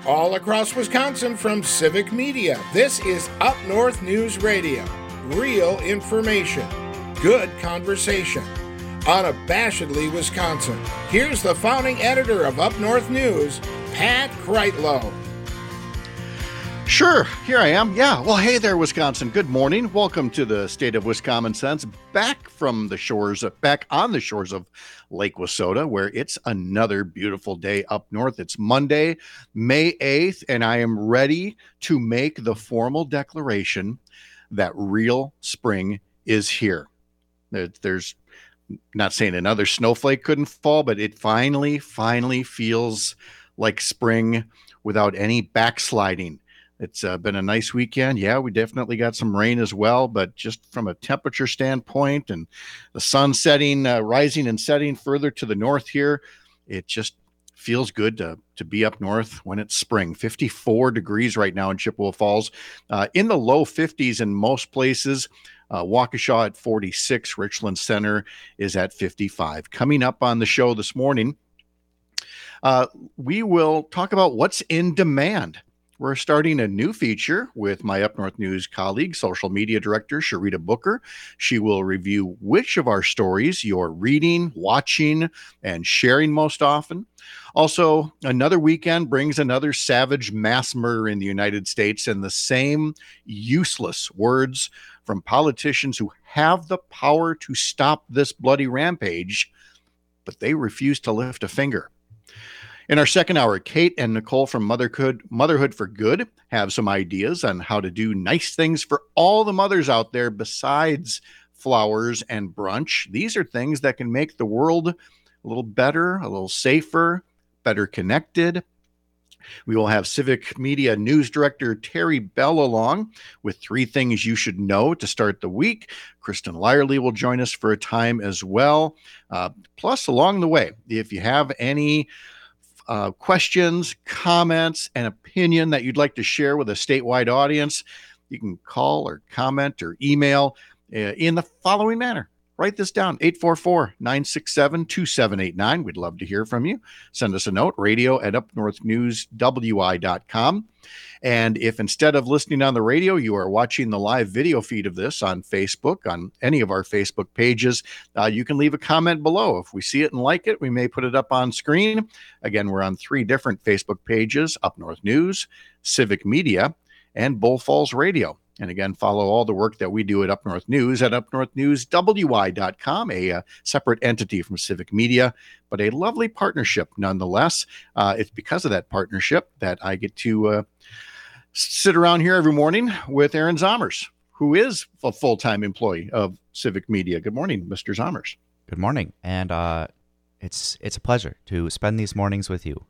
All across Wisconsin from Civic Media, this is Up North News Radio. Real information, good conversation. Unabashedly Wisconsin. Here's the founding editor of Up North News, Pat Kreitlow. Sure, here I am. Yeah, well, hey there, Wisconsin. Good morning. Welcome to the state of Wisconsin Sense, back on the shores of Lake Wissota, where it's another beautiful day up north. It's Monday, May 8th, and I am ready to make the formal declaration that real spring is here. There's not saying another snowflake couldn't fall, but it finally feels like spring without any backsliding. It's been a nice weekend. Yeah, we definitely got some rain as well, but just from a temperature standpoint and the sun setting, rising and setting further to the north here, it just feels good to be up north when it's spring. 54 degrees right now in Chippewa Falls, in the low 50s in most places. Waukesha at 46, Richland Center is at 55. Coming up on the show this morning, we will talk about what's in demand. We're starting a new feature with my Up North News colleague, social media director, Sharita Booker. She will review which of our stories you're reading, watching, and sharing most often. Also, another weekend brings another savage mass murder in the United States, and the same useless words from politicians who have the power to stop this bloody rampage, but they refuse to lift a finger. In our second hour, Kate and Nicole from Motherhood for Good have some ideas on how to do nice things for all the mothers out there besides flowers and brunch. These are things that can make the world a little better, a little safer, better connected. We will have Civic Media News Director Terry Bell along with 3 things you should know to start the week. Kristen Lyerly will join us for a time as well. Plus, along the way, if you have any questions, comments, and opinion that you'd like to share with a statewide audience, you can call or comment or email in the following manner. Write this down, 844-967-2789. We'd love to hear from you. Send us a note, radio@upnorthnewswi.com. And if instead of listening on the radio, you are watching the live video feed of this on Facebook, on any of our Facebook pages, you can leave a comment below. If we see it and like it, we may put it up on screen. Again, we're on 3 different Facebook pages, Up North News, Civic Media, and Bull Falls Radio. And again, follow all the work that we do at Up North News at upnorthnewswi.com, a separate entity from Civic Media, but a lovely partnership nonetheless. It's because of that partnership that I get to sit around here every morning with Aaron Zommers, who is a full-time employee of Civic Media. Good morning, Mr. Zommers. Good morning. And it's a pleasure to spend these mornings with you.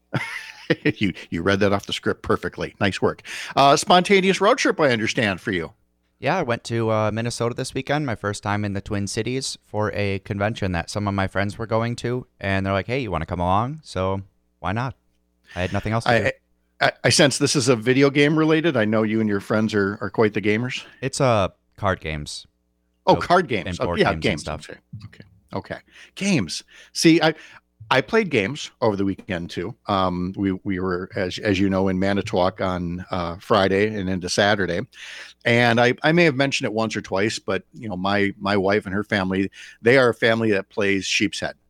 You read that off the script perfectly. Nice work. Spontaneous road trip, I understand, for you. Yeah, I went to Minnesota this weekend, my first time in the Twin Cities, for a convention that some of my friends were going to. And they're like, hey, you want to come along? So why not? I had nothing else to do. I sense this is a video game related. I know you and your friends are quite the gamers. It's card games. Oh, card games. And board games and stuff. Okay. Games. See, I played games over the weekend too. We were, as you know, in Manitowoc on Friday and into Saturday, and I may have mentioned it once or twice, but you know, my wife and her family, they are a family that plays sheep's head,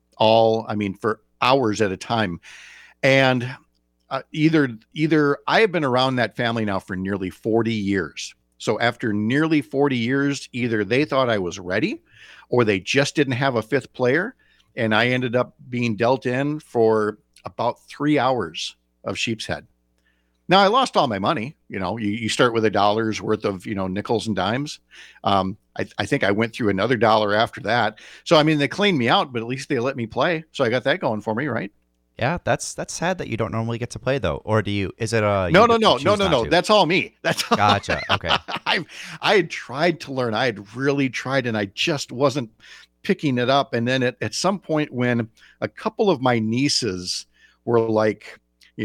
for hours at a time, and either I have been around that family now for nearly 40 years. So after nearly 40 years, either they thought I was ready, or they just didn't have a 5th player. And I ended up being dealt in for about 3 hours of sheep's head. Now, I lost all my money. You know, you start with $1 worth of, nickels and dimes. I think I went through another $1 after that. So, they cleaned me out, but at least they let me play. So I got that going for me, right? Yeah, that's sad that you don't normally get to play, though. Or do you? Is it a no? That's all me. That's all. Gotcha. Okay. I had tried to learn. I had really tried, and I just wasn't picking it up. And then at some point, when a couple of my nieces were like,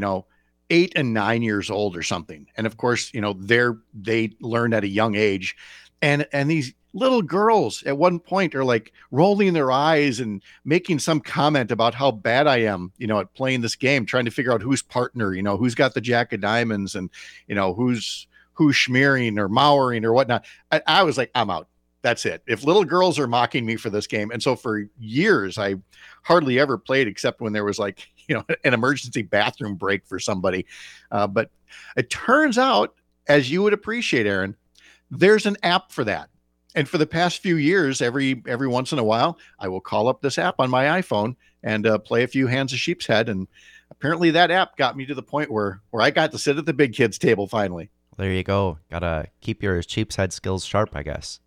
8 and 9 years old or something, and of course, they learned at a young age, and these little girls at one point are like rolling their eyes and making some comment about how bad I am, at playing this game, trying to figure out who's partner, who's got the Jack of Diamonds and, who's schmearing or mowering or whatnot. I was like, I'm out. That's it. If little girls are mocking me for this game. And so for years, I hardly ever played except when there was like, an emergency bathroom break for somebody. But it turns out, as you would appreciate, Aaron, there's an app for that. And for the past few years, every once in a while, I will call up this app on my iPhone and play a few hands of sheep's head. And apparently that app got me to the point where I got to sit at the big kids table finally. There you go. Gotta keep your sheep's head skills sharp, I guess.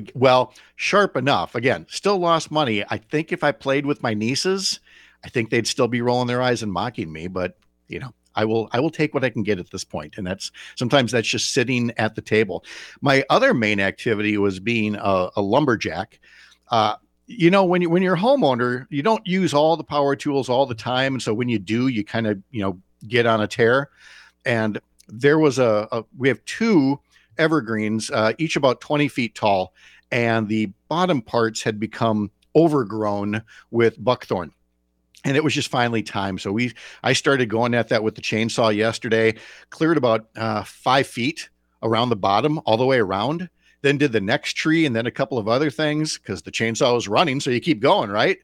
Sharp enough. Again, still lost money. I think if I played with my nieces, I think they'd still be rolling their eyes and mocking me. But, I will take what I can get at this point. And sometimes that's just sitting at the table. My other main activity was being a lumberjack. When you're a homeowner, you don't use all the power tools all the time. And so when you do, you kind of, get on a tear. And there was we have two evergreens, each about 20 feet tall. And the bottom parts had become overgrown with buckthorn. And it was just finally time. So I started going at that with the chainsaw yesterday, cleared about 5 feet around the bottom, all the way around, then did the next tree and then a couple of other things because the chainsaw was running. So you keep going, right?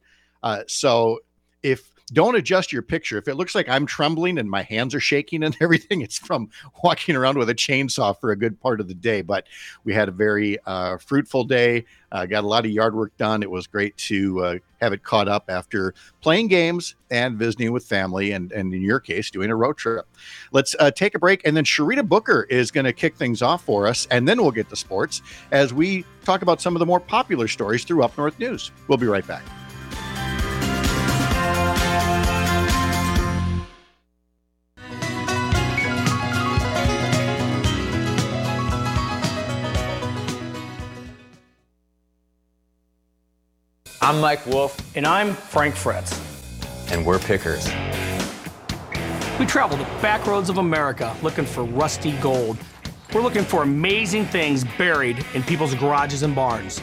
So don't adjust your picture. If it looks like I'm trembling and my hands are shaking and everything, it's from walking around with a chainsaw for a good part of the day. But we had a very fruitful day, got a lot of yard work done. It was great to have it caught up after playing games and visiting with family and in your case, doing a road trip. Let's take a break. And then Sharita Booker is going to kick things off for us. And then we'll get to sports as we talk about some of the more popular stories through Up North News. We'll be right back. I'm Mike Wolf. And I'm Frank Fretz. And we're Pickers. We travel the back roads of America looking for rusty gold. We're looking for amazing things buried in people's garages and barns.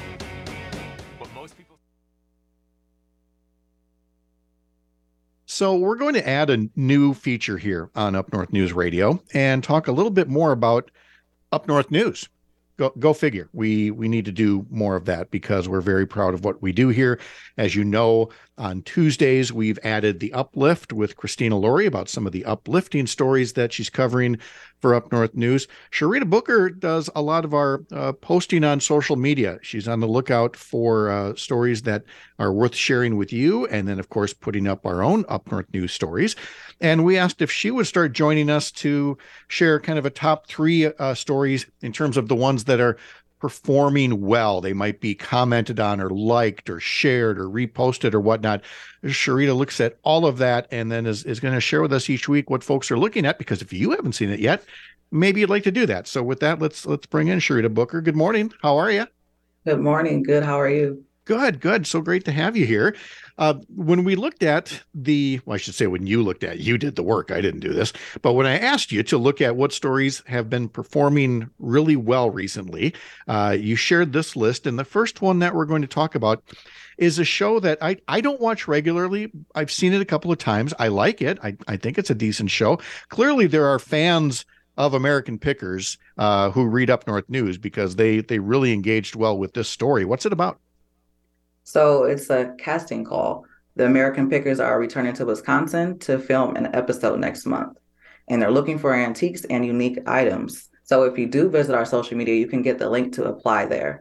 So we're going to add a new feature here on Up North News Radio and talk a little bit more about Up North News. Go figure. We need to do more of that because we're very proud of what we do here. As you know, on Tuesdays, we've added the Uplift with Christina Laurie about some of the uplifting stories that she's covering for Up North News. Sharita Booker does a lot of our posting on social media. She's on the lookout for stories that are worth sharing with you. And then, of course, putting up our own Up North News stories. And we asked if she would start joining us to share kind of a top three stories in terms of the ones that are performing well. They might be commented on or liked or shared or reposted or whatnot. Sharita looks at all of that and then is going to share with us each week what folks are looking at, because if you haven't seen it yet, maybe you'd like to do that. So with that, let's bring in Sharita Booker. Good morning. How are you? Good morning. Good. How are you? Good. So great to have you here. When we looked at I should say when you looked at, you did the work. I didn't do this. But when I asked you to look at what stories have been performing really well recently, you shared this list. And the first one that we're going to talk about is a show that I don't watch regularly. I've seen it a couple of times. I like it. I think it's a decent show. Clearly, there are fans of American Pickers who read Up North News because they really engaged well with this story. What's it about? So it's a casting call. The American Pickers are returning to Wisconsin to film an episode next month, and they're looking for antiques and unique items. So if you do visit our social media, you can get the link to apply there.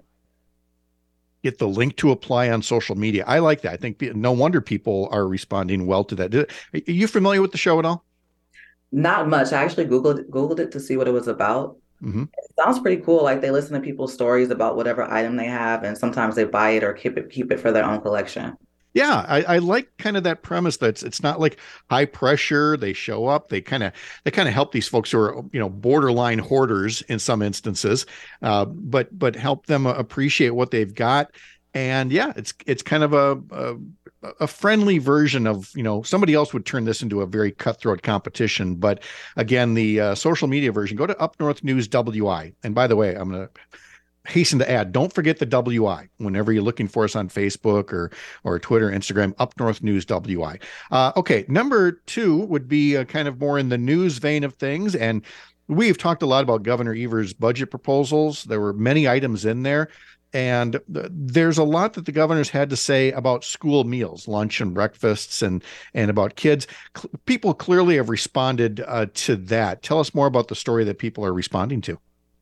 Get the link to apply on social media. I like that. I think no wonder people are responding well to that. Are you familiar with the show at all? Not much. I actually Googled it to see what it was about. Mm-hmm. It sounds pretty cool. Like they listen to people's stories about whatever item they have, and sometimes they buy it or keep it for their own collection. Yeah, I like kind of that premise that it's not like high pressure. They show up, they kind of help these folks who are, borderline hoarders in some instances, but help them appreciate what they've got. And yeah, it's kind of a friendly version of, somebody else would turn this into a very cutthroat competition. But again, the social media version, go to Up North News WI. And by the way, I'm going to hasten to add, don't forget the WI whenever you're looking for us on Facebook or Twitter, Instagram, Up North News WI. Okay, number 2 would be kind of more in the news vein of things, and we've talked a lot about Governor Evers' budget proposals. There were many items in there, and there's a lot that the governor's had to say about school meals, lunch and breakfasts, and about kids. People clearly have responded to that. Tell us more about the story that people are responding to.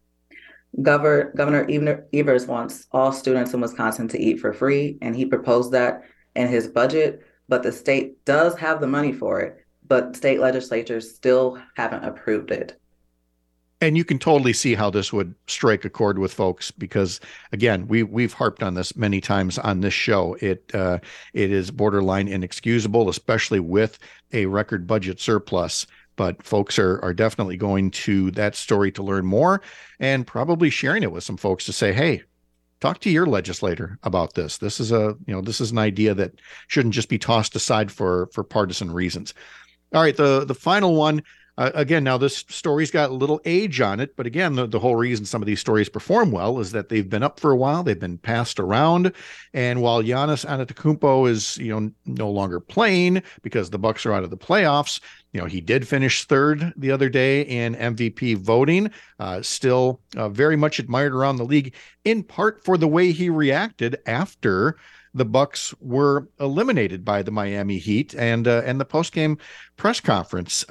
Governor Evers wants all students in Wisconsin to eat for free, and he proposed that in his budget, but the state does have the money for it, but state legislatures still haven't approved it. And you can totally see how this would strike a chord with folks because, again, we've harped on this many times on this show. It is borderline inexcusable, especially with a record budget surplus. But folks are definitely going to that story to learn more and probably sharing it with some folks to say, hey, talk to your legislator about this. This is an idea that shouldn't just be tossed aside for partisan reasons. All right, the final one. Again, now this story's got a little age on it, but again, the whole reason some of these stories perform well is that they've been up for a while, they've been passed around, and while Giannis Antetokounmpo is no longer playing because the Bucks are out of the playoffs, he did finish 3rd the other day in MVP voting, still very much admired around the league, in part for the way he reacted after the Bucks were eliminated by the Miami Heat and the post-game press conference.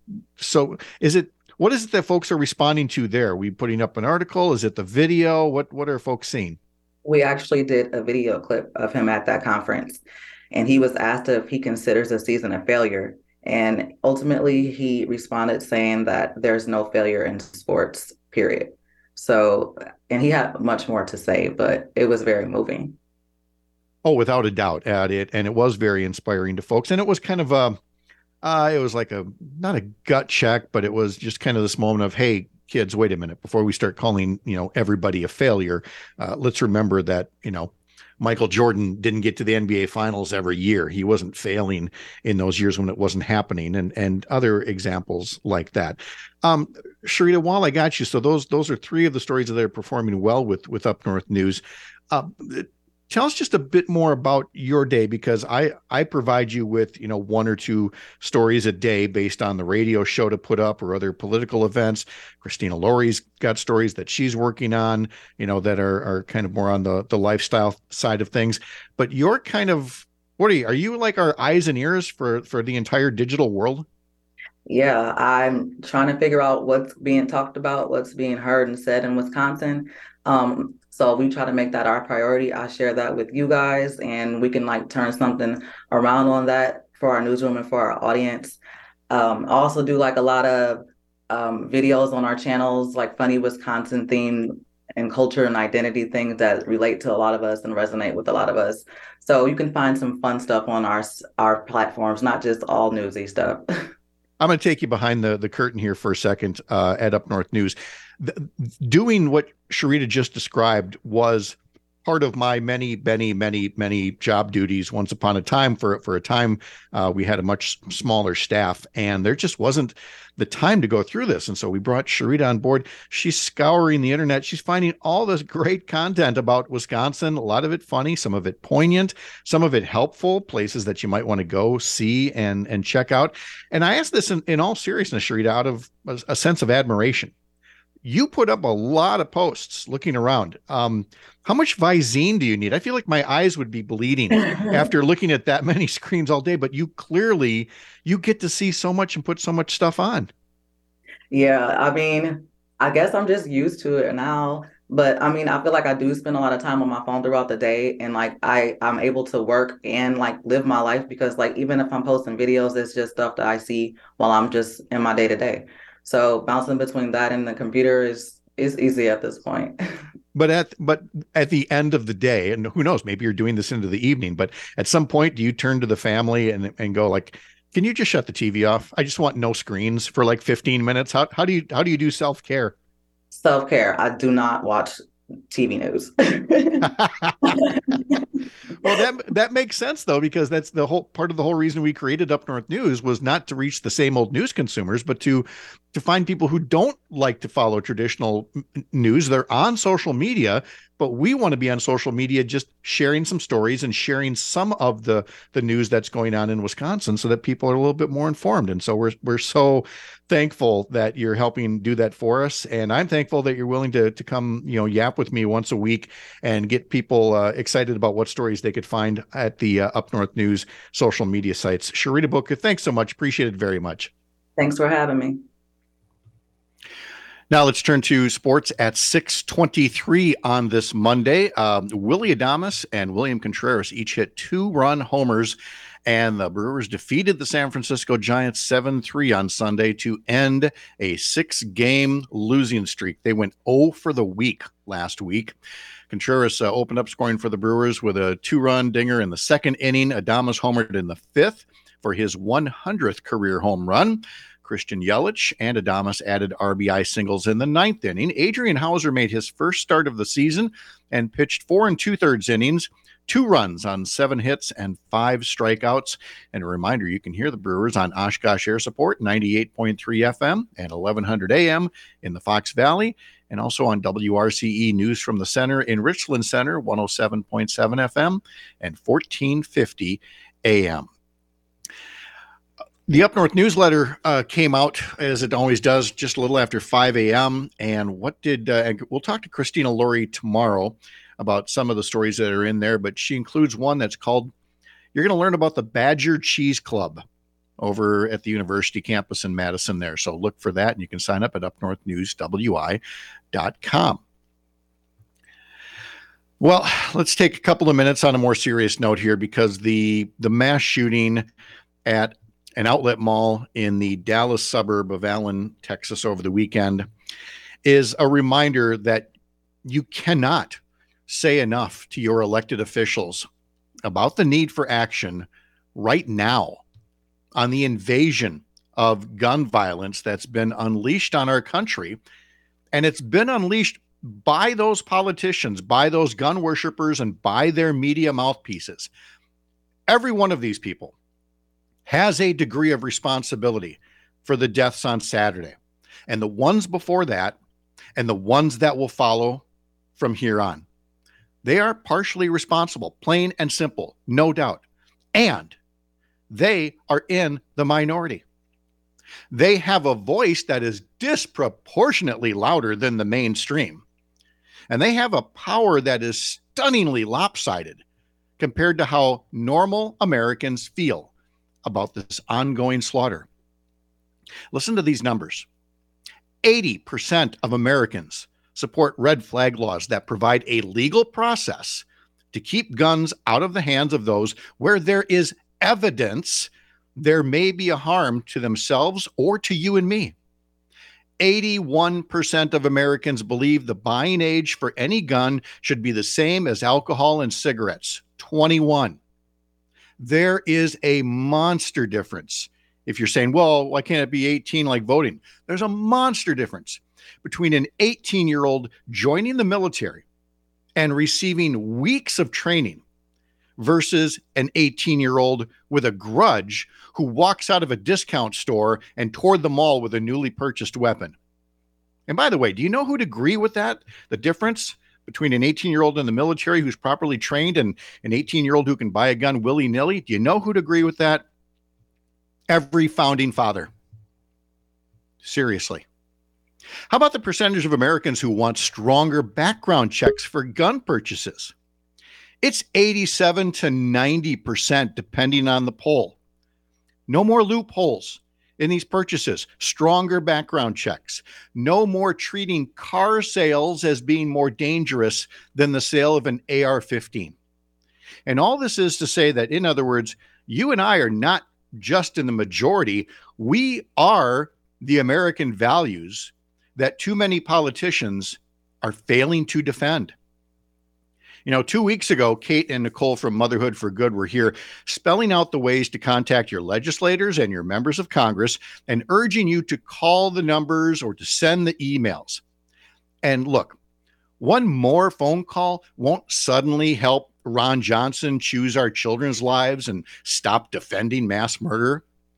So what is it that folks are responding to there? Are we putting up an article? Is it the video? What are folks seeing? We actually did a video clip of him at that conference, and he was asked if he considers the season a failure. And ultimately he responded saying that there's no failure in sports, period. So, and he had much more to say, but it was very moving. Oh, without a doubt, and it was very inspiring to folks. And it was kind of it was like not a gut check, but it was just kind of this moment of, hey, kids, wait a minute, before we start calling, everybody a failure, let's remember that, Michael Jordan didn't get to the NBA finals every year. He wasn't failing in those years when it wasn't happening, and other examples like that. Sharita, while I got you, so those are 3 of the stories that are performing well with Up North News. Tell us just a bit more about your day, because I provide you with, 1 or 2 stories a day based on the radio show to put up or other political events. Christina Laurie's got stories that she's working on, that are kind of more on the lifestyle side of things. But you're kind of, what are you? Are you like our eyes and ears for the entire digital world? Yeah, I'm trying to figure out what's being talked about, what's being heard and said in Wisconsin. So we try to make that our priority. I share that with you guys, and we can turn something around on that for our newsroom and for our audience. I also do a lot of videos on our channels, like funny Wisconsin themed and culture and identity things that relate to a lot of us and resonate with a lot of us. So you can find some fun stuff on our platforms, not just all newsy stuff. I'm going to take you behind the curtain here for a second at Up North News. Doing what Sharita just described was part of my many job duties once upon a time. For a time, we had a much smaller staff, and there just wasn't the time to go through this. And so we brought Sharita on board. She's scouring the internet. She's finding all this great content about Wisconsin, a lot of it funny, some of it poignant, some of it helpful, places that you might want to go see and check out. And I asked this in all seriousness, Sharita, out of a sense of admiration. You put up a lot of posts looking around. How much Visine do you need? I feel like my eyes would be bleeding after looking at that many screens all day, but you get to see so much and put so much stuff on. Yeah, I guess I'm just used to it now. But I feel like I do spend a lot of time on my phone throughout the day, and I'm able to work and live my life because even if I'm posting videos, it's just stuff that I see while I'm just in my day to day. So bouncing between that and the computer is easy at this point. But at the end of the day, and who knows, maybe you're doing this into the evening, but at some point, do you turn to the family and go can you just shut the TV off? I just want no screens for 15 minutes. How do you do self-care? Self-care. I do not watch TV news. Well, that makes sense though, because that's the whole part of the whole reason we created Up North News was not to reach the same old news consumers, but to to find people who don't like to follow traditional news. They're on social media, but we want to be on social media just sharing some stories and sharing some of the news that's going on in Wisconsin so that people are a little bit more informed. And so we're so thankful that you're helping do that for us. And I'm thankful that you're willing to come, yap with me once a week and get people excited about what stories they could find at the Up North News social media sites. Sharita Booker, thanks so much. Appreciate it very much. Thanks for having me. Now let's turn to sports at 6:23 on this Monday. Willy Adames and William Contreras each hit 2-run homers, and the Brewers defeated the San Francisco Giants 7-3 on Sunday to end a 6-game losing streak. They went 0 for the week last week. Contreras opened up scoring for the Brewers with a 2-run dinger in the second inning. Adames homered in the fifth for his 100th career home run. Christian Yelich and Adames added RBI singles in the ninth inning. Adrian Hauser made his first start of the season and pitched 4 2/3 innings, 2 runs on 7 hits and 5 strikeouts. And a reminder, you can hear the Brewers on Oshkosh Air Support, 98.3 FM and 1100 AM in the Fox Valley, and also on WRCE News from the Center in Richland Center, 107.7 FM and 1450 AM. The Up North newsletter came out, as it always does, just a little after 5 a.m. And we'll talk to Christina Laurie tomorrow about some of the stories that are in there, but she includes one that's called, you're going to learn about the Badger Cheese Club over at the university campus in Madison there. So look for that, and you can sign up at upnorthnewswi.com. Well, let's take a couple of minutes on a more serious note here, because the mass shooting at an outlet mall in the Dallas suburb of Allen, Texas over the weekend is a reminder that you cannot say enough to your elected officials about the need for action right now on the invasion of gun violence that's been unleashed on our country. And it's been unleashed by those politicians, by those gun worshipers, and by their media mouthpieces. Every one of these people has a degree of responsibility for the deaths on Saturday, and the ones before that, and the ones that will follow from here on. They are partially responsible, plain and simple, no doubt. And they are in the minority. They have a voice that is disproportionately louder than the mainstream. And they have a power that is stunningly lopsided compared to how normal Americans feel about this ongoing slaughter. Listen to these numbers. 80% of Americans support red flag laws that provide a legal process to keep guns out of the hands of those where there is evidence there may be a harm to themselves or to you and me. 81% of Americans believe the buying age for any gun should be the same as alcohol and cigarettes, 21. There is a monster difference. If you're saying, well, why can't it be 18 like voting? There's a monster difference between an 18-year-old joining the military and receiving weeks of training versus an 18-year-old with a grudge who walks out of a discount store and toward the mall with a newly purchased weapon. And by the way, do you know who'd agree with that? The difference between an 18-year-old in the military who's properly trained and an 18-year-old who can buy a gun willy-nilly? Do you know who'd agree with that? Every founding father. Seriously. How about the percentage of Americans who want stronger background checks for gun purchases? It's 87 to 90%, depending on the poll. No more loopholes in these purchases, stronger background checks, no more treating car sales as being more dangerous than the sale of an AR-15. And all this is to say that, in other words, you and I are not just in the majority. We are the American values that too many politicians are failing to defend. 2 weeks ago, Kate and Nicole from Motherhood for Good were here spelling out the ways to contact your legislators and your members of Congress and urging you to call the numbers or to send the emails. And look, one more phone call won't suddenly help Ron Johnson choose our children's lives and stop defending mass murder.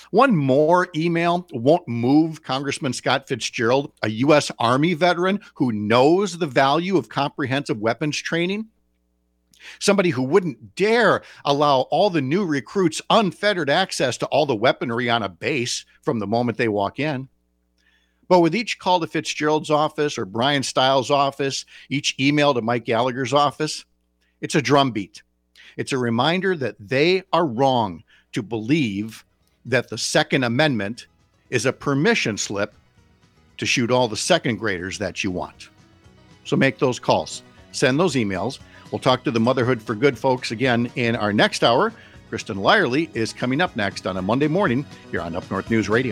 One more email won't move Congressman Scott Fitzgerald, a U.S. Army veteran who knows the value of comprehensive weapons training. Somebody who wouldn't dare allow all the new recruits unfettered access to all the weaponry on a base from the moment they walk in. But with each call to Fitzgerald's office or Brian Stiles' office, each email to Mike Gallagher's office, it's a drumbeat. It's a reminder that they are wrong to believe that the Second Amendment is a permission slip to shoot all the second graders that you want. So make those calls. Send those emails. We'll talk to the Motherhood for Good folks again in our next hour. Kristen Lyerly is coming up next on a Monday morning here on Up North News Radio.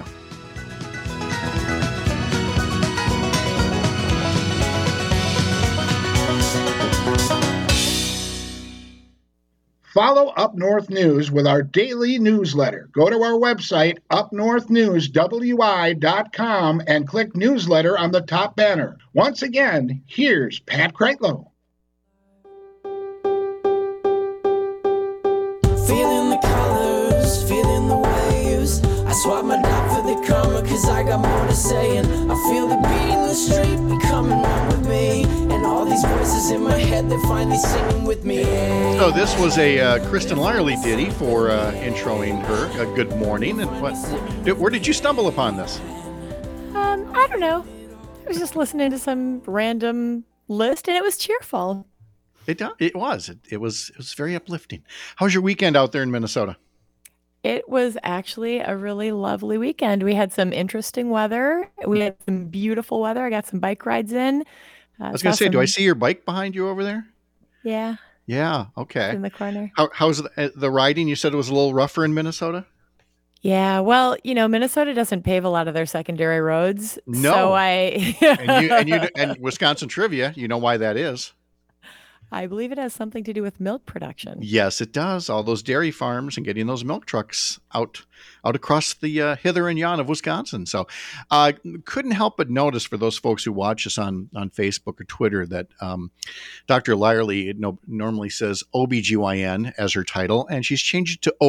Follow Up North News with our daily newsletter. Go to our website, upnorthnewswi.com, and click newsletter on the top banner. Once again, here's Pat Kreitlow. Feeling the colors, feeling the waves. I swap my doubt for the karma, cause I got more to say. And I feel the beat in the street becoming one with me. And all these voices in my head, they're finally singing with me. So this was a Kristen Lyerly ditty for introing her. Good morning. And where did you stumble upon this? I don't know. I was just listening to some random list, and it was cheerful. It was very uplifting. How was your weekend out there in Minnesota? It was actually a really lovely weekend. We had some interesting weather. We had some beautiful weather. I got some bike rides in. I was going to say, do I see your bike behind you over there? Yeah. Yeah. Okay. In the corner. How's the riding? You said it was a little rougher in Minnesota? Yeah. Well, Minnesota doesn't pave a lot of their secondary roads. No. So and Wisconsin trivia, you know why that is. I believe it has something to do with milk production. Yes, it does. All those dairy farms and getting those milk trucks out across the hither and yon of Wisconsin. So couldn't help but notice for those folks who watch us on Facebook or Twitter that Dr. Lyerly normally says OBGYN as her title, and she's changed it to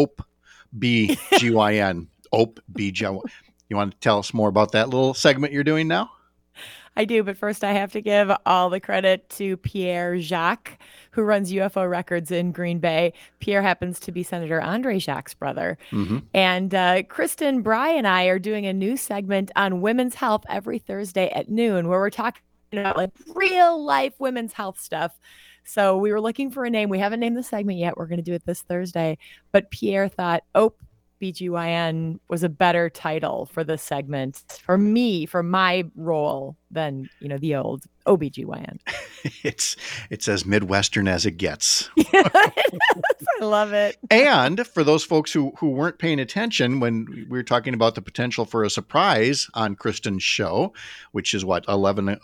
OPBGYN. OPBGYN. You want to tell us more about that little segment you're doing now? I do, but first I have to give all the credit to Pierre Jacques, who runs UFO Records in Green Bay. Pierre happens to be Senator Andre Jacques' brother. Mm-hmm. And Kristen, Bry, and I are doing a new segment on women's health every Thursday at noon, where we're talking about like real life women's health stuff. So we were looking for a name. We haven't named the segment yet. We're going to do it this Thursday. But Pierre thought, BGYN was a better title for this segment for me, for my role, than the old OBGYN. It's as Midwestern as it gets. I love it. And for those folks who weren't paying attention when we were talking about the potential for a surprise on Kristen's show, which is what 11 to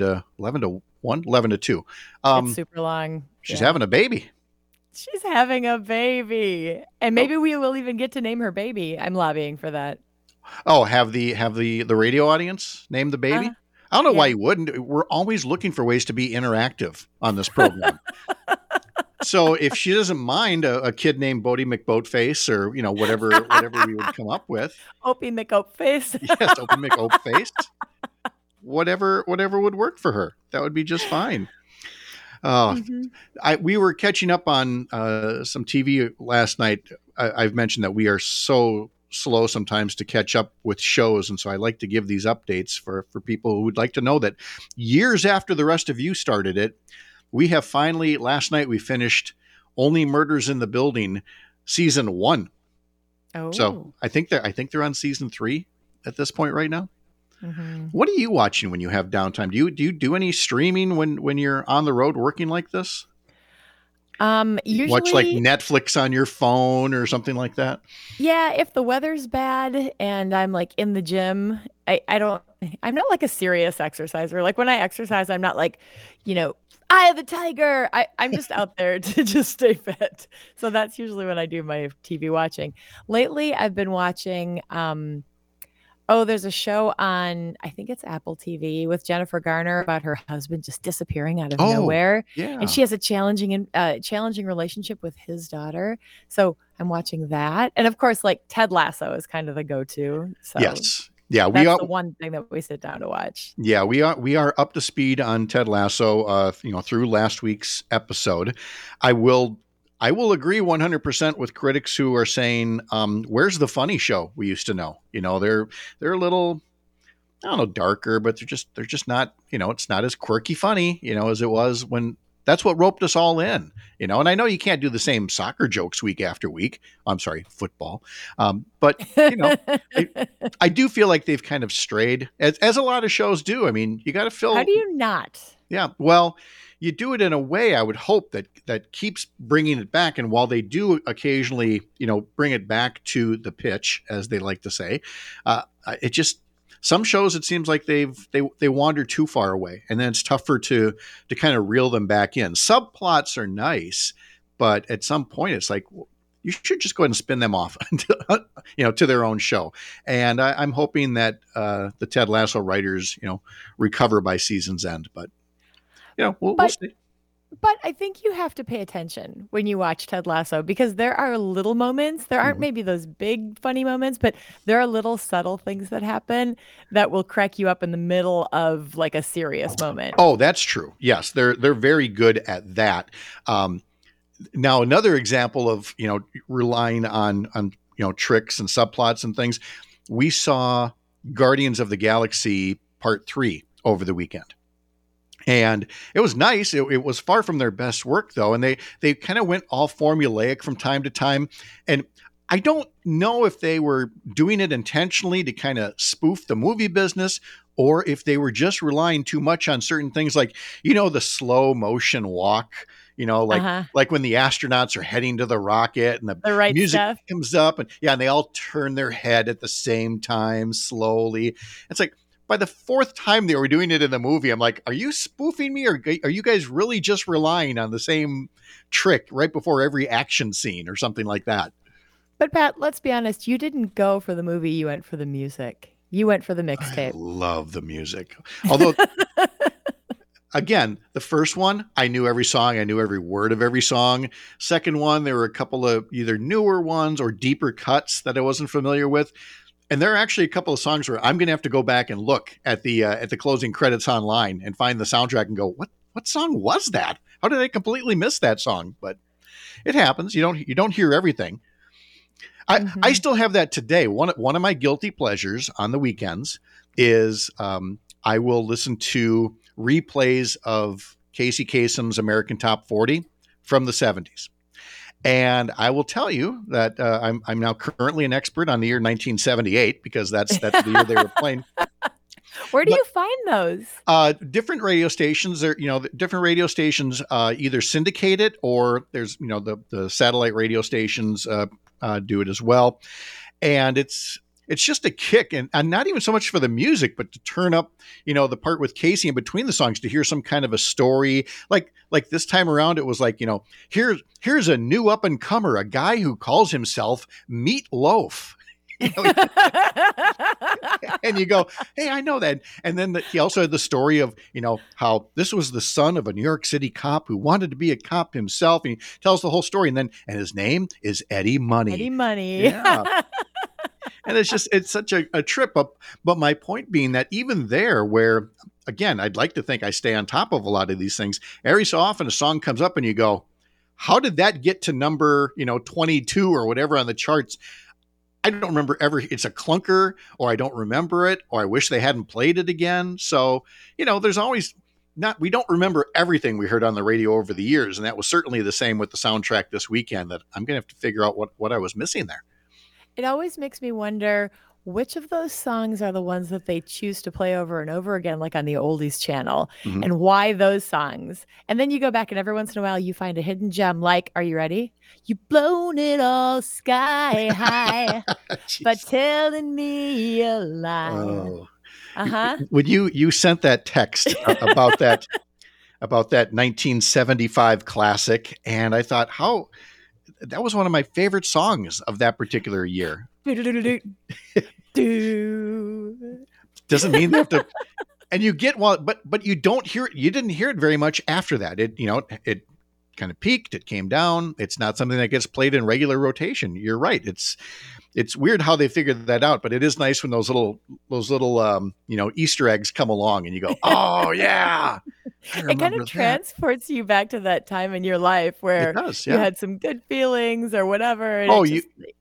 2. It's super long. She's having a baby. She's having a baby, and maybe we will even get to name her baby. I'm lobbying for that. Oh, have the radio audience name the baby? I don't know why you wouldn't. We're always looking for ways to be interactive on this program. So if she doesn't mind a kid named Bodie McBoatface or whatever we would come up with. Opie McOpeface. Yes, Opie McOpeface. Whatever would work for her. That would be just fine. We were catching up on some TV last night. I've mentioned that we are so slow sometimes to catch up with shows, and so I like to give these updates for people who would like to know that years after the rest of you started it, we have finally, last night we finished Only Murders in the Building season 1. Oh. So I think they're on season 3 at this point right now. Mm-hmm. What are you watching when you have downtime? Do you do any streaming when you're on the road working like this? Usually watch like Netflix on your phone or something like that. Yeah, if the weather's bad and I'm like in the gym, I'm not like a serious exerciser. Like when I exercise, I'm not like, eye of the tiger. I'm just out there to just stay fit. So that's usually when I do my TV watching. Lately, I've been watching Oh, there's a show on, I think it's Apple TV, with Jennifer Garner about her husband just disappearing out of nowhere. Yeah. And she has a challenging relationship with his daughter. So I'm watching that. And of course, like Ted Lasso is kind of the go-to. So Yes. Yeah, that's the one thing that we sit down to watch. Yeah, we are up to speed on Ted Lasso, through last week's episode. I will agree 100% with critics who are saying, where's the funny show we used to know? They're a little, I don't know, darker, but they're just not, it's not as quirky funny, as it was when. That's what roped us all in, and I know you can't do the same soccer jokes week after week. I'm sorry, football. But, I do feel like they've kind of strayed, as a lot of shows do. I mean, you got to fill. How do you not? Yeah, well, you do it in a way, I would hope, that keeps bringing it back. And while they do occasionally, bring it back to the pitch, as they like to say, it just, some shows, it seems like they wander too far away, and then it's tougher to kind of reel them back in. Subplots are nice, but at some point it's like, you should just go ahead and spin them off to their own show. And I'm hoping that the Ted Lasso writers, recover by season's end. But we'll see. But I think you have to pay attention when you watch Ted Lasso, because there are little moments. There aren't maybe those big funny moments, but there are little subtle things that happen that will crack you up in the middle of like a serious moment. Oh, that's true. Yes, they're very good at that. Now, another example of relying on tricks and subplots and things. We saw Guardians of the Galaxy Part 3 over the weekend. And it was nice. It was far from their best work, though. And they kind of went all formulaic from time to time. And I don't know if they were doing it intentionally to kind of spoof the movie business, or if they were just relying too much on certain things like, the slow motion walk, like when the astronauts are heading to the rocket and the right music stuff comes up and they all turn their head at the same time slowly. It's like, by the fourth time they were doing it in the movie, I'm like, are you spoofing me, or are you guys really just relying on the same trick right before every action scene or something like that? But Pat, let's be honest, you didn't go for the movie, you went for the music. You went for the mixtape. I love the music. Although, again, the first one, I knew every song. I knew every word of every song. Second one, there were a couple of either newer ones or deeper cuts that I wasn't familiar with. And there are actually a couple of songs where I'm going to have to go back and look at the closing credits online and find the soundtrack and go, what song was that? How did I completely miss that song? But it happens. You don't hear everything. I still have that today. One of my guilty pleasures on the weekends is I will listen to replays of Casey Kasem's American Top 40 from the 70s. And I will tell you that I'm now currently an expert on the year 1978, because that's the year they were playing. Where do you find those? Different radio stations. Different radio stations either syndicate it, or there's the satellite radio stations do it as well. And it's just a kick, and not even so much for the music, but to turn up, the part with Casey in between the songs to hear some kind of a story. Like this time around, it was like, here's a new up and comer, a guy who calls himself Meat Loaf. And you go, hey, I know that. And then he also had the story of, how this was the son of a New York City cop who wanted to be a cop himself. And he tells the whole story. And his name is Eddie Money. Eddie Money. Yeah. And it's such a trip up. But my point being that even there, where, again, I'd like to think I stay on top of a lot of these things, every so often a song comes up and you go, how did that get to number, 22 or whatever on the charts? I don't remember ever. It's a clunker, or I don't remember it, or I wish they hadn't played it again. So, there's always we don't remember everything we heard on the radio over the years. And that was certainly the same with the soundtrack this weekend, that I'm going to have to figure out what I was missing there. It always makes me wonder which of those songs are the ones that they choose to play over and over again, like on the Oldies channel, and why those songs. And then you go back and every once in a while you find a hidden gem, like, are you ready? You've blown it all sky high, but telling me a lie. Oh. When you sent that text about that 1975 classic, and I thought, how that was one of my favorite songs of that particular year. Doesn't mean they have to, and you get but you don't hear it. You didn't hear it very much after that. It kind of peaked. It came down. It's not something that gets played in regular rotation. You're right. It's weird how they figured that out, but it is nice when those little Easter eggs come along and you go, oh yeah. It kind of transports you back to that time in your life where it does, yeah. you had some good feelings or whatever. And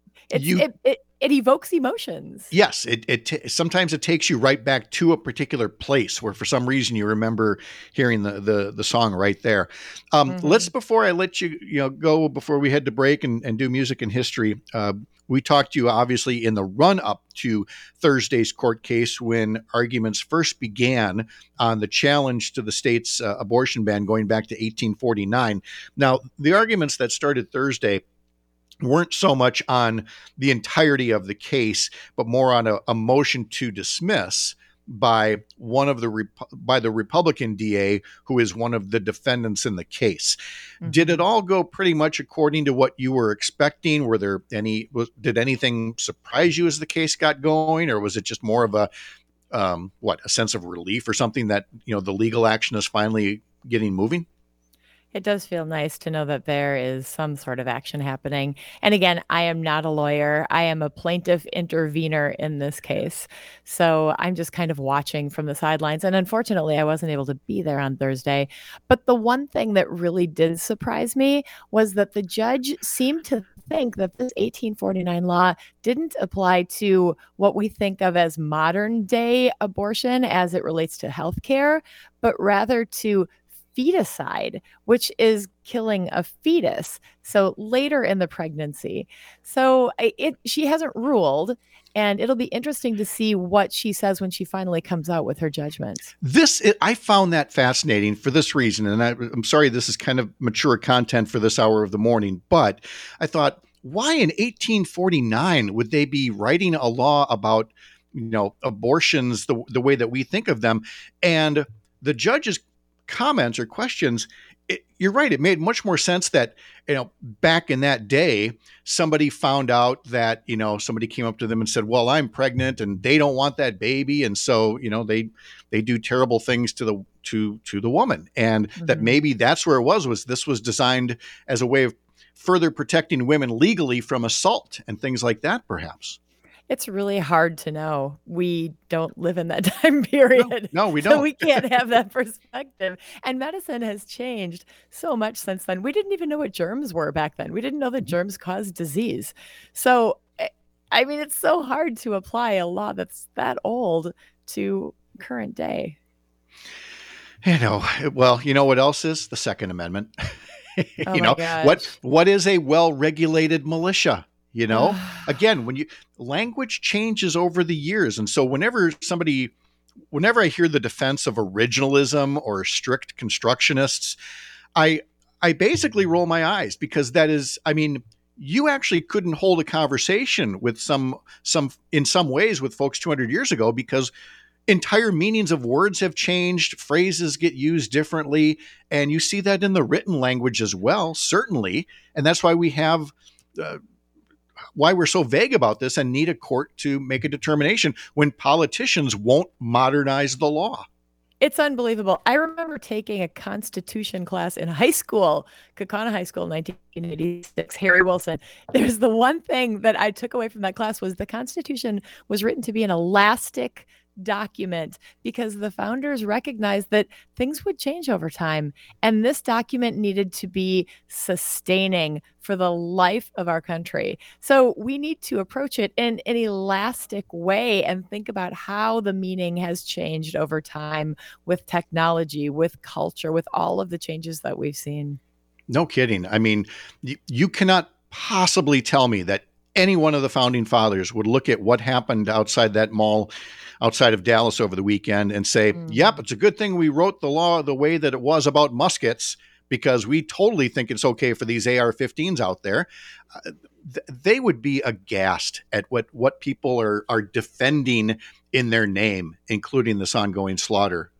it evokes emotions. Yes, sometimes it takes you right back to a particular place where for some reason you remember hearing the song right there. Let's, before I let you go, before we head to break and do music and history, we talked to you obviously in the run up to Thursday's court case when arguments first began on the challenge to the state's abortion ban going back to 1849. Now, the arguments that started Thursday weren't so much on the entirety of the case, but more on a motion to dismiss by the Republican DA, who is one of the defendants in the case. Mm-hmm. Did it all go pretty much according to what you were expecting? Did anything surprise you as the case got going, or was it just more of a sense of relief or something that, the legal action is finally getting moving? It does feel nice to know that there is some sort of action happening. And again, I am not a lawyer. I am a plaintiff intervener in this case. So I'm just kind of watching from the sidelines. And unfortunately, I wasn't able to be there on Thursday. But the one thing that really did surprise me was that the judge seemed to think that this 1849 law didn't apply to what we think of as modern day abortion as it relates to healthcare, but rather to feticide, which is killing a fetus. So later in the pregnancy. So she hasn't ruled, and it'll be interesting to see what she says when she finally comes out with her judgment. I found that fascinating for this reason. And I'm sorry, this is kind of mature content for this hour of the morning, but I thought, why in 1849 would they be writing a law about, abortions the way that we think of them? And the judge's comments or questions, you're right. It made much more sense that, back in that day, somebody found out that, somebody came up to them and said, well, I'm pregnant and they don't want that baby. And so, they do terrible things to the woman. And that maybe that's where it was this was designed as a way of further protecting women legally from assault and things like that, perhaps. It's really hard to know. We don't live in that time period. No, we don't. So we can't have that perspective. And medicine has changed so much since then. We didn't even know what germs were back then. We didn't know that germs caused disease. So, I mean, it's so hard to apply a law that's that old to current day. Well, what else is the Second Amendment? What is a well-regulated militia? Again, language changes over the years. And so whenever I hear the defense of originalism or strict constructionists, I basically roll my eyes, because that is, you actually couldn't hold a conversation with in some ways with folks 200 years ago, because entire meanings of words have changed, phrases get used differently, and you see that in the written language as well, certainly. And that's why we have why we're so vague about this and need a court to make a determination when politicians won't modernize the law. It's unbelievable. I remember taking a Constitution class in high school, Kaukauna High School in 1986, Harry Wilson. There's the one thing that I took away from that class was the Constitution was written to be an elastic document, because the founders recognized that things would change over time. And this document needed to be sustaining for the life of our country. So we need to approach it in an elastic way and think about how the meaning has changed over time with technology, with culture, with all of the changes that we've seen. No kidding. You cannot possibly tell me that any one of the founding fathers would look at what happened outside that mall outside of Dallas over the weekend and say, yep, it's a good thing we wrote the law the way that it was about muskets, because we totally think it's okay for these AR-15s out there. They would be aghast at what people are defending in their name, including this ongoing slaughter. There's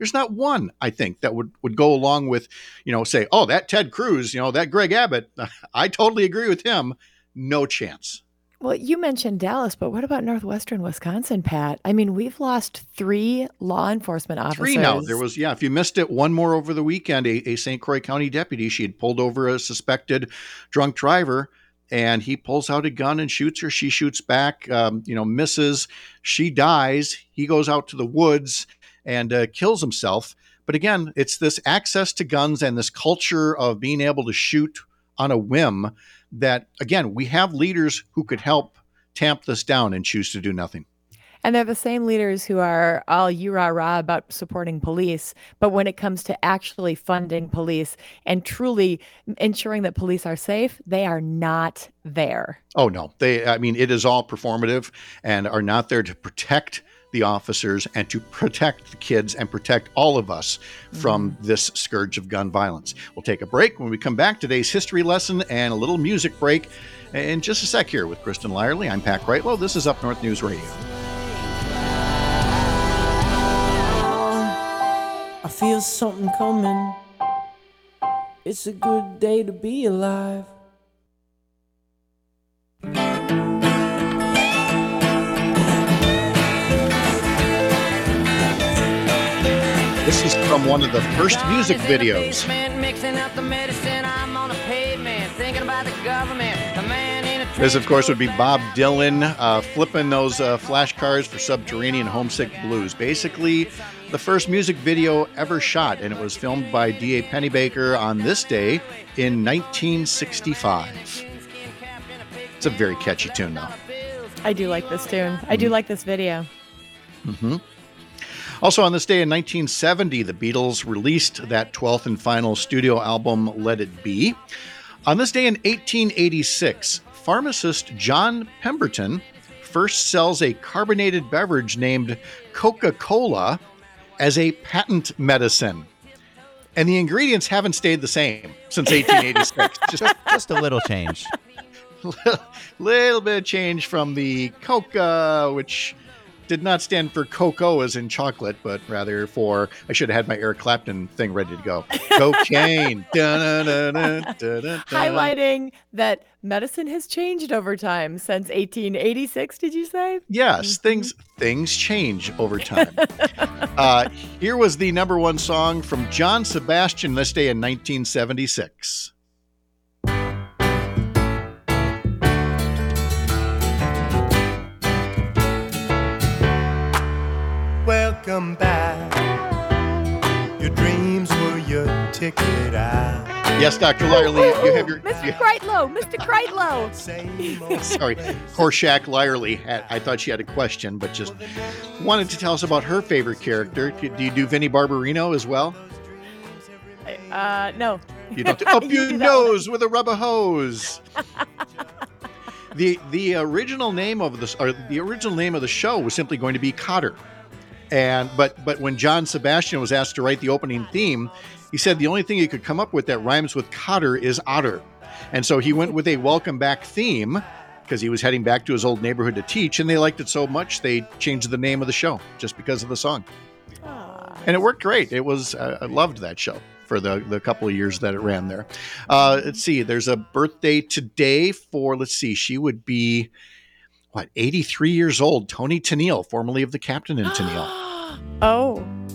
There's not one, I think, that would go along with, say, oh, that Ted Cruz, that Greg Abbott, I totally agree with him. No chance. Well, you mentioned Dallas, but what about northwestern Wisconsin, Pat? I mean, we've lost 3 law enforcement officers. 3 now. There was, if you missed it, one more over the weekend, a St. Croix County deputy. She had pulled over a suspected drunk driver, and he pulls out a gun and shoots her. She shoots back, misses. She dies. He goes out to the woods and kills himself. But again, it's this access to guns and this culture of being able to shoot on a whim that, again, we have leaders who could help tamp this down and choose to do nothing. And they're the same leaders who are all you-rah-rah about supporting police. But when it comes to actually funding police and truly ensuring that police are safe, they are not there. Oh, no. It is all performative and are not there to protect the officers and to protect the kids and protect all of us from this scourge of gun violence. We'll take a break. When we come back, today's history lesson and a little music break in just a sec here with Kristen Lyerly. I'm Pat Kreitlow. This is Up North News Radio. I feel something coming. It's a good day to be alive. This is from one of the first music videos. This, of course, would be Bob Dylan flipping those flashcards for Subterranean Homesick Blues. Basically, the first music video ever shot, and it was filmed by D.A. Pennebaker on this day in 1965. It's a very catchy tune, though. I do like this tune. I do like this video. Mm-hmm. Also on this day in 1970, the Beatles released that 12th and final studio album, Let It Be. On this day in 1886, pharmacist John Pemberton first sells a carbonated beverage named Coca-Cola as a patent medicine. And the ingredients haven't stayed the same since 1886. Just a little change. Little bit of change from the Coca, which did not stand for cocoa as in chocolate, but rather for, I should have had my Eric Clapton thing ready to go. Cocaine. Highlighting that medicine has changed over time since 1886, did you say? Yes, things change over time. Here was the number 1 song from John Sebastian this day in 1976. Welcome back. Your dreams were your ticket out. Yes, Dr. Lyerly, you have your... Mr. Kreitlow, Mr. Kreitlow. Sorry, Horshack Lyerly. I thought she had a question, but just wanted to tell us about her favorite character. Do you do Vinnie Barbarino as well? No. You don't. Up your nose with a rubber hose. The original name of the show was simply going to be Cotter. But when John Sebastian was asked to write the opening theme, he said the only thing he could come up with that rhymes with Cotter is otter. And so he went with a welcome back theme because he was heading back to his old neighborhood to teach, and they liked it so much they changed the name of the show just because of the song. And it worked great. It was I loved that show for the couple of years that it ran there. Let's see. There's a birthday today for, she would be 83 years old, Toni Tennille, formerly of the Captain and Tennille. Oh.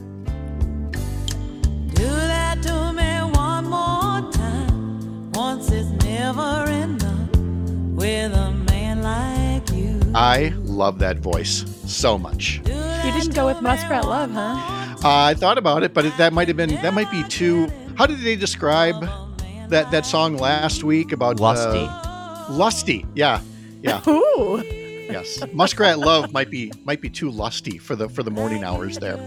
Do that to me one more time. Once is never enough with a man like you. I love that voice so much. You didn't go with Muskrat Love, huh? I thought about it, but that might be too. How did they describe that song last week about Lusty? Lusty, yeah. Ooh. Yes, Muskrat Love might be too lusty for the morning hours there.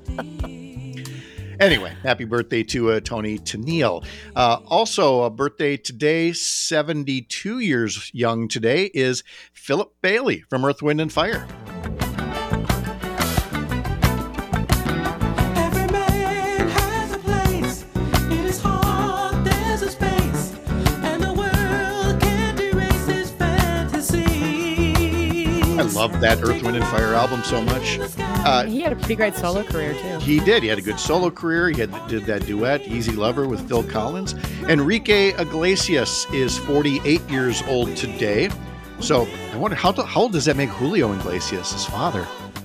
Anyway, happy birthday to Toni Tennille. Also, a birthday today, 72 years young today, is Philip Bailey from Earth, Wind, and Fire. Loved that Earth, Wind & Fire album so much. He had a pretty great solo career, too. He did. He had a good solo career. He did that duet, Easy Lover, with Phil Collins. Enrique Iglesias is 48 years old today. So I wonder, how old does that make Julio Iglesias, his father?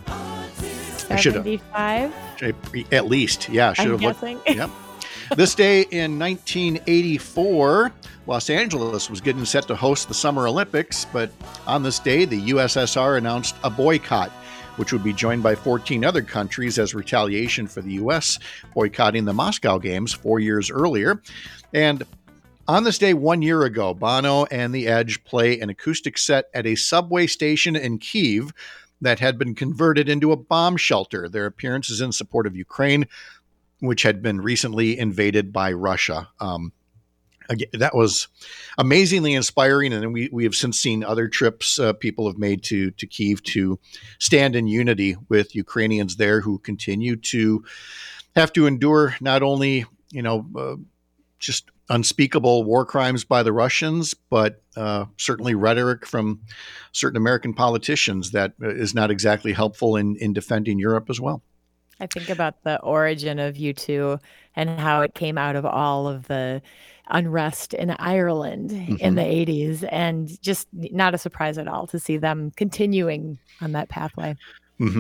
75? At least, yeah. I'm guessing. Yep. This day in 1984, Los Angeles was getting set to host the Summer Olympics, but on this day, the USSR announced a boycott, which would be joined by 14 other countries as retaliation for the U.S. boycotting the Moscow Games 4 years earlier. And on this day 1 year ago, Bono and The Edge play an acoustic set at a subway station in Kyiv that had been converted into a bomb shelter. Their appearance is in support of Ukraine, which had been recently invaded by Russia. Again, that was amazingly inspiring, and we have since seen other trips people have made to Kyiv to stand in unity with Ukrainians there who continue to have to endure not only just unspeakable war crimes by the Russians, but certainly rhetoric from certain American politicians that is not exactly helpful in defending Europe as well. I think about the origin of U2 and how it came out of all of the unrest in Ireland in the 80s, and just not a surprise at all to see them continuing on that pathway. Mm-hmm.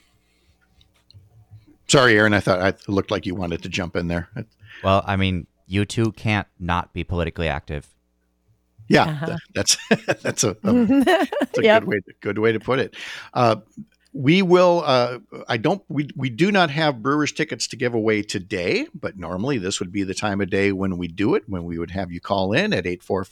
Sorry, Aaron, I thought it looked like you wanted to jump in there. Well, I mean, U2 can't not be politically active. Yeah, that's a good way to put it. We will. We do not have Brewers tickets to give away today, but normally this would be the time of day when we do it, when we would have you call in at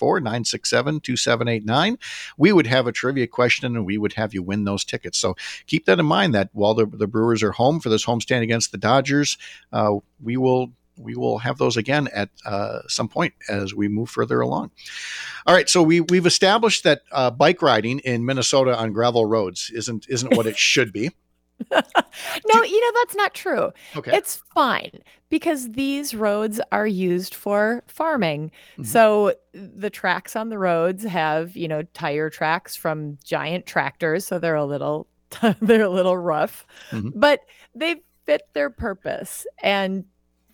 844-967-2789. We would have a trivia question and we would have you win those tickets. So keep that in mind, that while the Brewers are home for this homestand against the Dodgers, we will have those again at some point as we move further along. All right, so we've established that bike riding in Minnesota on gravel roads isn't what it should be. No, that's not true. Okay. It's fine because these roads are used for farming. Mm-hmm. So the tracks on the roads have, tire tracks from giant tractors, so they're a little rough, but they fit their purpose. And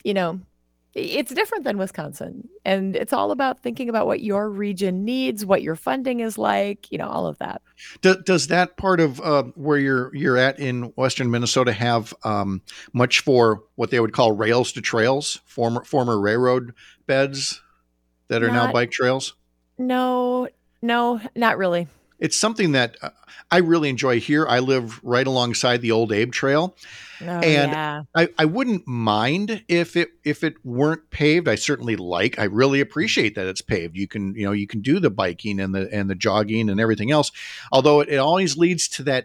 it's different than Wisconsin, and it's all about thinking about what your region needs, what your funding is like, all of that. Does that part of where you're at in Western Minnesota have much for what they would call rails to trails, former railroad beds that are now bike trails? No, not really. It's something that I really enjoy here. I live right alongside the old Abe Trail. I wouldn't mind if it weren't paved. I really appreciate that it's paved. You can do the biking and the jogging and everything else. Although it always leads to that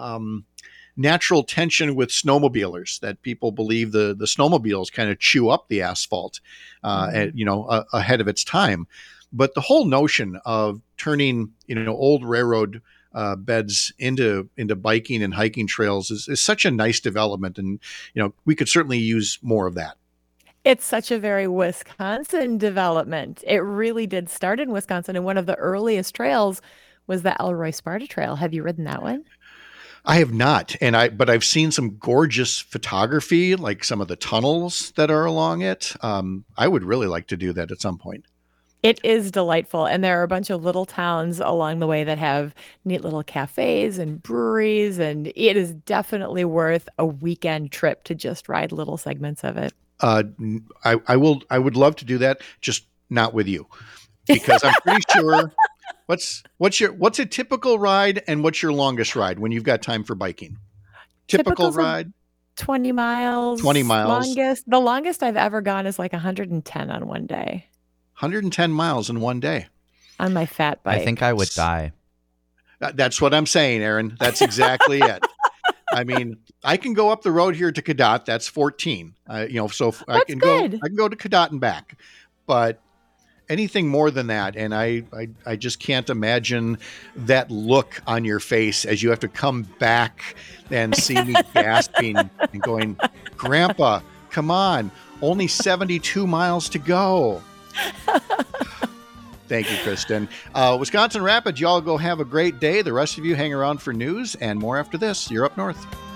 natural tension with snowmobilers, that people believe the snowmobiles kind of chew up the asphalt ahead of its time. But the whole notion of turning old railroad beds into biking and hiking trails is such a nice development, and we could certainly use more of that. It's such a very Wisconsin development. It really did start in Wisconsin, and one of the earliest trails was the Elroy Sparta Trail. Have you ridden that one? I have not, but I've seen some gorgeous photography, like some of the tunnels that are along it. I would really like to do that at some point. It is delightful. And there are a bunch of little towns along the way that have neat little cafes and breweries. And it is definitely worth a weekend trip to just ride little segments of it. I would love to do that, just not with you, because I'm pretty sure. What's a typical ride, and what's your longest ride when you've got time for biking? Typical ride? 20 miles. 20 miles. The longest I've ever gone is like 110 on one day. 110 miles in one day. On my fat bike. I think I would die. That's what I'm saying, Aaron. That's exactly it. I mean, I can go up the road here to Cadott. That's 14. So I can go to Cadott and back. But anything more than that, and I just can't imagine that look on your face as you have to come back and see me gasping and going, "Grandpa, come on, only 72 miles to go." Thank you, Kristen. Wisconsin Rapids, y'all go have a great day. The rest of you hang around for news and more after this. You're Up North.